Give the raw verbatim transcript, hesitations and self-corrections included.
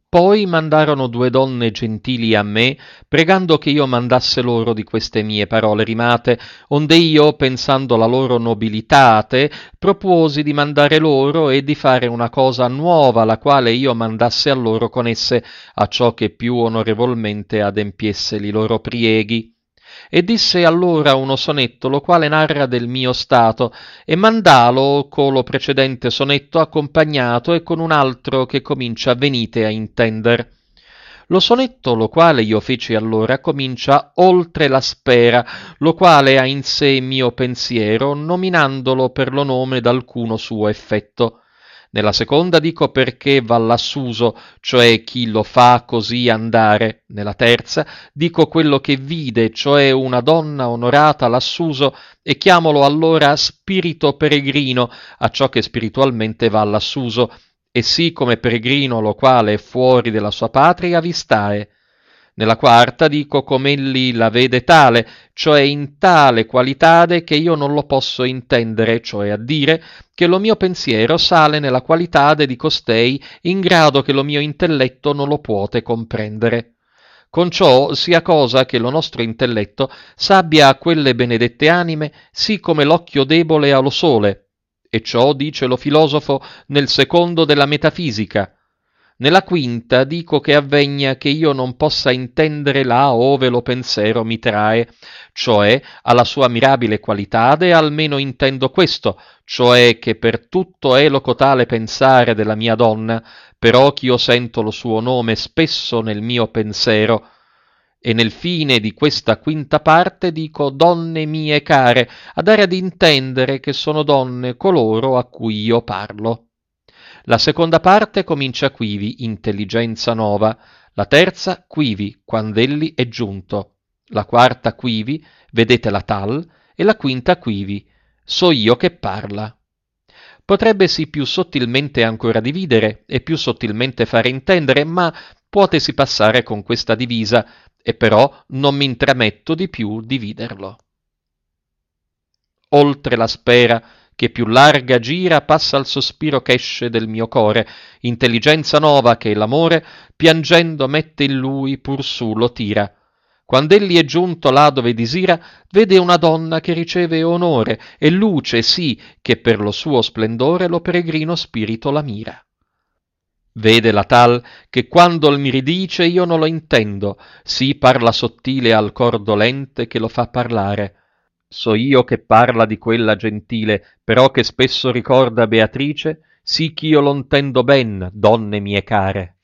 Poi mandarono due donne gentili a me, pregando che io mandasse loro di queste mie parole rimate, onde io, pensando la loro nobilità a te, propuosi di mandare loro e di fare una cosa nuova, la quale io mandasse a loro con esse, a ciò che più onorevolmente adempiesse li loro prieghi. E disse allora uno sonetto, lo quale narra del mio stato, e mandalo co lo precedente sonetto accompagnato e con un altro che comincia venite a intender. Lo sonetto, lo quale io feci allora, comincia oltre la spera, lo quale ha in sé mio pensiero, nominandolo per lo nome d'alcuno suo effetto. Nella seconda dico perché va lassuso, cioè chi lo fa così andare. Nella terza dico quello che vide, cioè una donna onorata lassuso, e chiamolo allora spirito peregrino, a ciò che spiritualmente va lassuso, e sì come peregrino lo quale è fuori della sua patria vi stae. Nella quarta dico com'elli la vede tale, cioè in tale qualitade che io non lo posso intendere, cioè a dire che lo mio pensiero sale nella qualitade di costei in grado che lo mio intelletto non lo puote comprendere. Con ciò sia cosa che lo nostro intelletto s'abbia a quelle benedette anime sì come l'occhio debole a lo sole, e ciò dice lo filosofo nel secondo della metafisica. Nella quinta dico che avvegna che io non possa intendere là ove lo pensiero mi trae, cioè alla sua mirabile qualitade almeno intendo questo, cioè che per tutto eloco tale pensare della mia donna, però ch'io sento lo suo nome spesso nel mio pensiero, e nel fine di questa quinta parte dico donne mie care, a dare ad intendere che sono donne coloro a cui io parlo. La seconda parte comincia quivi, intelligenza nova, la terza quivi, quand'egli è giunto, la quarta quivi, vedetela tal, e la quinta quivi, so io che parla. Potrebbesi più sottilmente ancora dividere e più sottilmente fare intendere, ma puotesi passare con questa divisa, e però non mi intrametto di più dividerlo. Oltre la spera che più larga gira passa il sospiro ch'esce del mio core, intelligenza nova che l'amore piangendo mette in lui pur su lo tira. Quand'egli è giunto là dove disira, vede una donna che riceve onore e luce sì che per lo suo splendore lo peregrino spirito la mira. Vede la tal che quando mi ridice io non lo intendo, sì parla sottile al cor dolente che lo fa parlare. So io che parla di quella gentile, però che spesso ricorda Beatrice, sì ch'io lo intendo ben, donne mie care.